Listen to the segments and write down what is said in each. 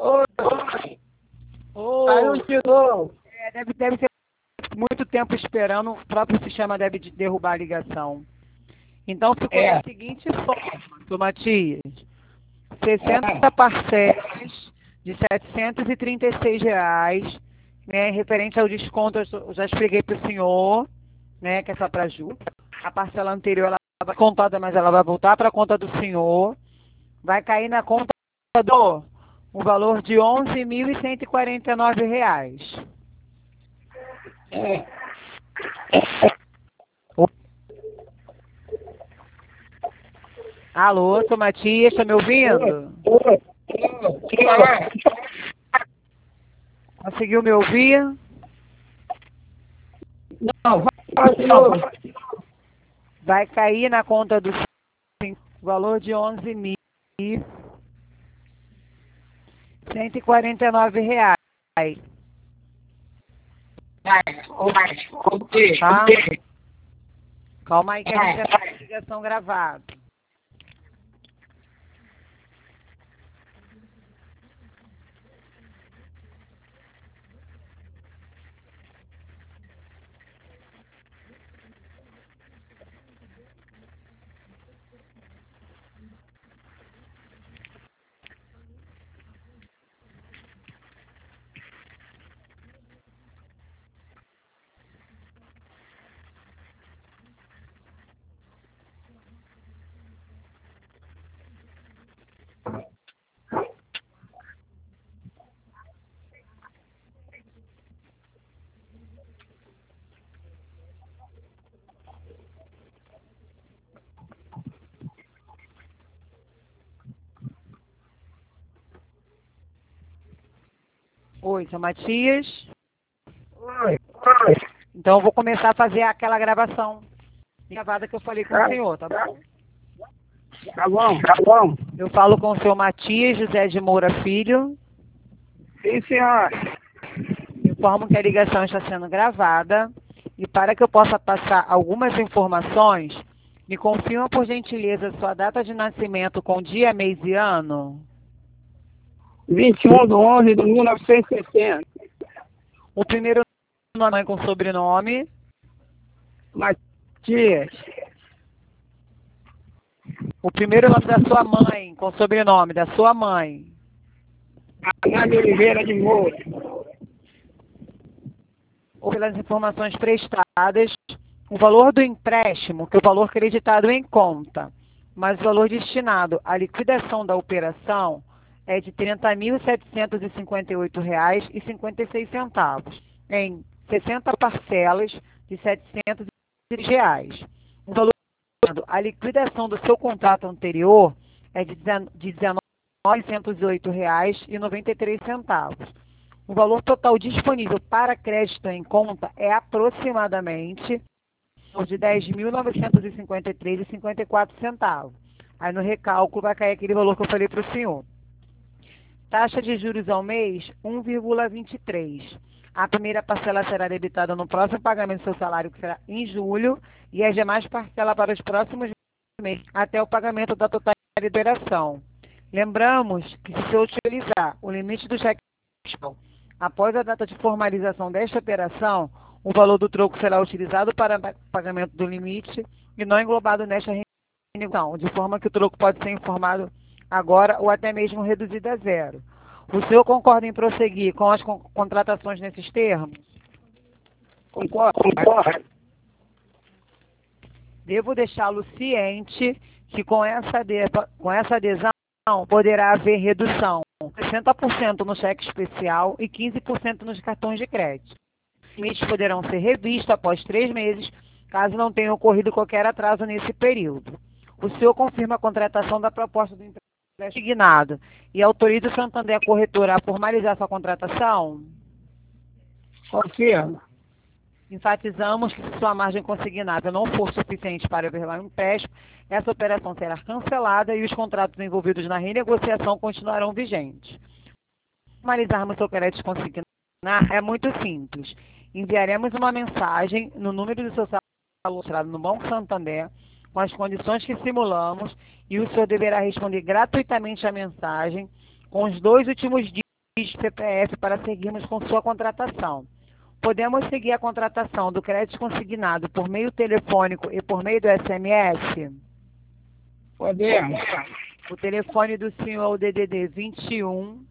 Oi, caiu Ô, de novo. deve ser muito tempo esperando, o próprio sistema deve derrubar a ligação. Então ficou da É, seguinte forma, seu Matias: 60 é, parcelas de R$ 736, né, referente ao desconto, eu já expliquei para o senhor, né, que é só para Ju. A parcela anterior ela vai contada, mas ela vai voltar para a conta do senhor. Vai cair na conta do o valor de R$ 11.149. é. Alô, seu Matias, está me Oi, ouvindo? oi, falar. Conseguiu me ouvir? Não, vai de novo. Vai cair na conta do senhor o valor de R$ 11.149. Vai, ok, Tá? ok. Calma aí que a gente Vai. já faz a ligação gravada. Oi, seu Matias. Oi, oi. Então eu vou começar a fazer aquela gravação gravada que eu falei com o Tá, senhor, tá bom? tá bom, tá bom. Eu falo com o senhor Matias José de Moura Filho. Sim, senhor. Informo que a ligação está sendo gravada e para que eu possa passar algumas informações, me confirma por gentileza sua data de nascimento com dia, mês e ano. 21/11/1960. O primeiro nome com sobrenome. Matias. O primeiro nome da sua mãe com sobrenome da sua mãe. Ana de Oliveira de Moura. Ou pelas informações prestadas, o valor do empréstimo, que é o valor creditado em conta, mas o valor destinado à liquidação da operação é de R$ 30.758,56, em 60 parcelas de R$ 700. O valor destinado à liquidação do seu contrato anterior é de R$ 19.908,93. O valor total disponível para crédito em conta é aproximadamente de R$ 10.953,54. Aí no recálculo vai cair aquele valor que eu falei para o senhor. Taxa de juros ao mês, 1,23. A primeira parcela será debitada no próximo pagamento do seu salário, que será em julho, e as demais parcelas para os próximos meses, até o pagamento da totalidade da operação. Lembramos que se você utilizar o limite do cheque após a data de formalização desta operação, o valor do troco será utilizado para pagamento do limite e não englobado nesta renegociação, de forma que o troco pode ser informado agora ou até mesmo reduzido a zero. O senhor concorda em prosseguir com as contratações nesses termos? Concordo, concordo. Devo deixá-lo ciente que com essa adesão poderá haver redução 60% no cheque especial e 15% nos cartões de crédito. Os limites poderão ser revistos após 3 meses, caso não tenha ocorrido qualquer atraso nesse período. O senhor confirma a contratação da proposta do empréstimo consignado e autoriza o Santander Corretora a formalizar sua contratação? Confirma. Enfatizamos que se sua margem consignável não for suficiente para averbar o empréstimo, essa operação será cancelada e os contratos envolvidos na renegociação continuarão vigentes. Formalizarmos seu crédito consignar é muito simples. Enviaremos uma mensagem no número do seu celular mostrado no Banco Santander com as condições que simulamos e o senhor deverá responder gratuitamente à mensagem com os 2 últimos dias CPF para seguirmos com sua contratação. Podemos seguir a contratação do crédito consignado por meio telefônico e por meio do SMS? Podemos. O telefone do senhor é o DDD 21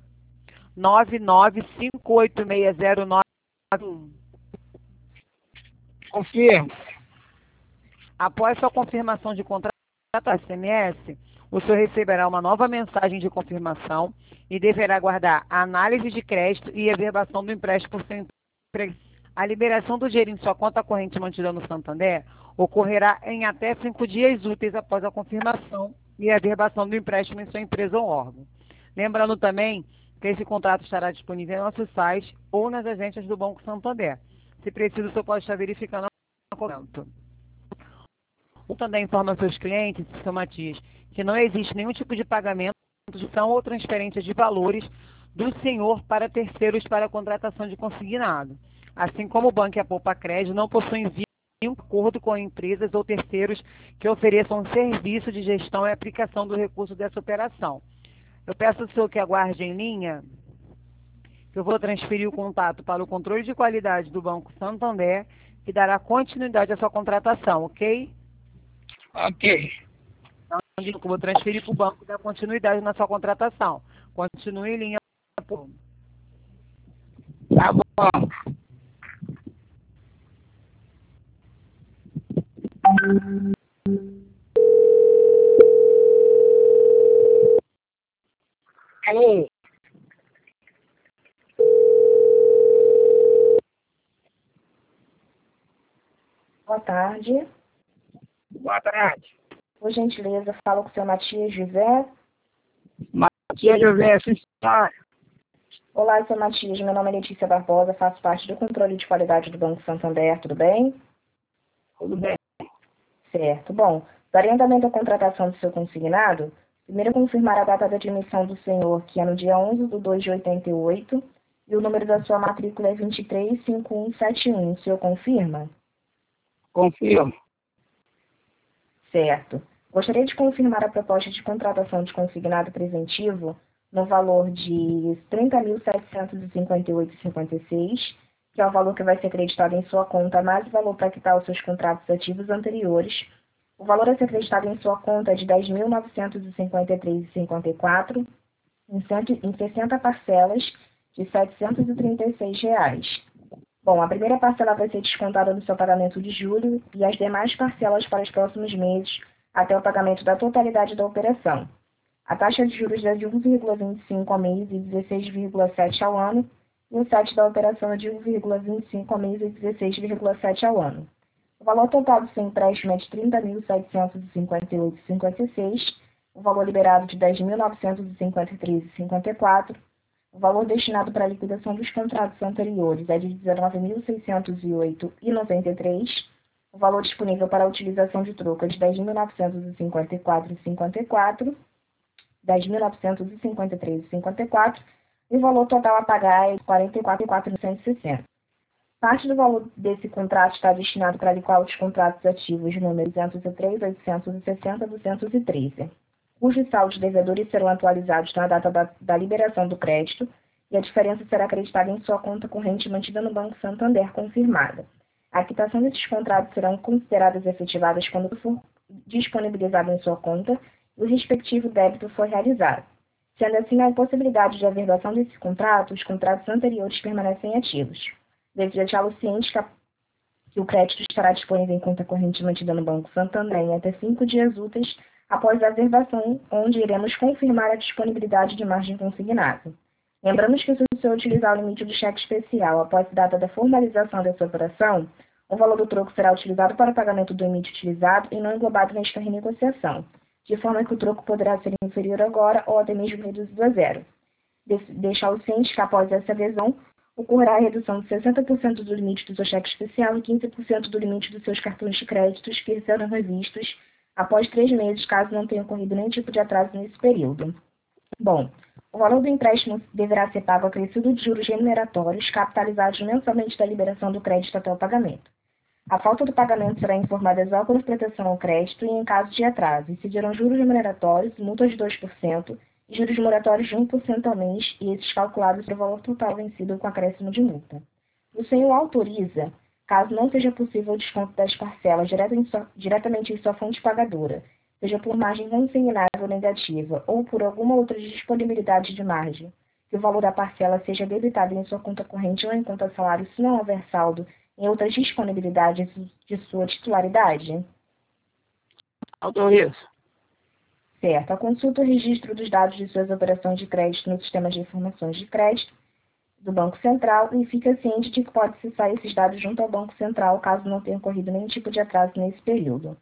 9958609. Confirmo. Após sua confirmação de contrato SMS, o senhor receberá uma nova mensagem de confirmação e deverá aguardar a análise de crédito e a averbação do empréstimo por seu emprego. A liberação do dinheiro em sua conta corrente mantida no Santander ocorrerá em até 5 dias úteis após a confirmação e a averbação do empréstimo em sua empresa ou órgão. Lembrando também que esse contrato estará disponível em nosso site ou nas agências do Banco Santander. Se preciso, o senhor pode estar verificando no documento. O Santander informa aos seus clientes, seu Matias, que não existe nenhum tipo de pagamento, dedução ou transferência de valores do senhor para terceiros para a contratação de consignado. Assim como o banco e a Poupa Crédito não possuem nenhum acordo com empresas ou terceiros que ofereçam um serviço de gestão e aplicação do recurso dessa operação. Eu peço ao senhor que aguarde em linha, que eu vou transferir o contato para o controle de qualidade do Banco Santander, que dará continuidade à sua contratação, ok? Ok. Então, eu vou transferir para o banco e dar continuidade na sua contratação. Continue em linha. Tá bom. Alô? Boa tarde. Boa tarde. Por gentileza, falo com o seu Matias José. Matias José, sim, senhora. Olá, seu Matias. Meu nome é Letícia Barbosa, faço parte do controle de qualidade do Banco Santander, tudo bem? Tudo bem. Certo. Bom, darei andamento à contratação do seu consignado. Primeiro, confirmar a data da admissão do senhor, que é no dia 11/2/88, e o número da sua matrícula é 235171. O senhor confirma? Confirmo. Certo. Gostaria de confirmar a proposta de contratação de consignado preventivo no valor de R$ 30.758,56, que é o valor que vai ser acreditado em sua conta, mais o valor para quitar os seus contratos ativos anteriores. O valor a ser acreditado em sua conta é de R$ 10.953,54, em 60 parcelas de R$ 736. Bom, a primeira parcela vai ser descontada no seu pagamento de julho e as demais parcelas para os próximos meses, até o pagamento da totalidade da operação. A taxa de juros é de 1,25 ao mês e 16,7 ao ano, e o site da operação é de 1,25 ao mês e 16,7 ao ano. O valor total do seu empréstimo é de R$ 30.758,56, o valor liberado de R$ 10.953,54, o valor destinado para a liquidação dos contratos anteriores é de R$ 19.608,93, o valor disponível para a utilização de troco é de R$ 10.954,54, R$ 10.953,54, e o valor total a pagar é R$ 44.460. Parte do valor desse contrato está destinado para liquar os contratos ativos números 203, 860 e 213, cujos saldos devedores serão atualizados na data da liberação do crédito e a diferença será acreditada em sua conta corrente mantida no Banco Santander confirmada. A quitação desses contratos serão consideradas efetivadas quando for disponibilizado em sua conta e o respectivo débito for realizado. Sendo assim, a impossibilidade de averbação desse contrato, os contratos anteriores permanecem ativos. Devo deixá-lo ciente que o crédito estará disponível em conta corrente mantida no Banco Santander em até 5 dias úteis após a averbação, onde iremos confirmar a disponibilidade de margem consignada. Lembramos que se o senhor utilizar o limite do cheque especial após a data da formalização dessa operação, o valor do troco será utilizado para o pagamento do limite utilizado e não englobado nesta renegociação, de forma que o troco poderá ser inferior agora ou até mesmo reduzido a zero. Deixar o ciente que após essa adesão, ocorrerá a redução de 60% do limite do seu cheque especial e 15% do limite dos seus cartões de créditos que serão revistos após 3 meses, caso não tenha ocorrido nenhum tipo de atraso nesse período. Bom, o valor do empréstimo deverá ser pago acrescido de juros remuneratórios capitalizados mensalmente da liberação do crédito até o pagamento. A falta do pagamento será informada às órgãos de proteção ao crédito e em caso de atraso, incidirão juros remuneratórios, multas de 2% juros moratórios de 1% ao mês e esses calculados pelo valor total vencido com acréscimo de multa. O senhor autoriza, caso não seja possível o desconto das parcelas diretamente em sua fonte pagadora, seja por margem consignável negativa ou por alguma outra disponibilidade de margem, que o valor da parcela seja debitado em sua conta corrente ou em conta salário se não houver saldo em outras disponibilidades de sua titularidade? Autorizo. Certo. A consulta o registro dos dados de suas operações de crédito no sistema de informações de crédito do Banco Central e fica ciente de que pode acessar esses dados junto ao Banco Central caso não tenha ocorrido nenhum tipo de atraso nesse período.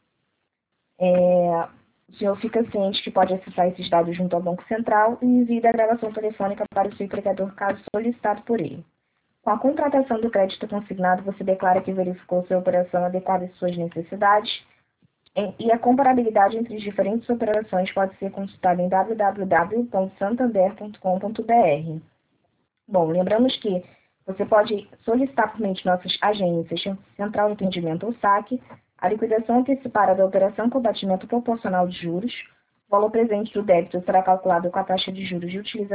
O senhor fica ciente que pode acessar esses dados junto ao Banco Central e envia a gravação telefônica para o seu empregador caso solicitado por ele. Com a contratação do crédito consignado, você declara que verificou sua operação adequada às suas necessidades e a comparabilidade entre as diferentes operações pode ser consultada em www.santander.com.br. Bom, lembramos que você pode solicitar por meio de nossas agências, Central de Atendimento ou SAC, a liquidação antecipada da operação com batimento proporcional de juros. O valor presente do débito será calculado com a taxa de juros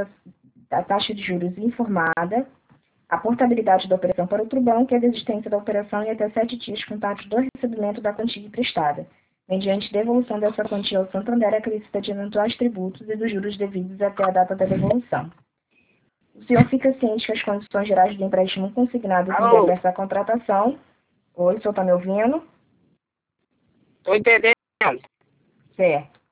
informada, a portabilidade da operação para outro banco e a desistência da operação em até 7 dias contados do recebimento da quantia emprestada, mediante devolução dessa quantia ao Santander acrescida de eventuais tributos e dos juros devidos até a data da devolução. O senhor fica ciente que as condições gerais do empréstimo consignado Alô? essa contratação. Oi, o senhor está me ouvindo? Estou entendendo. Certo.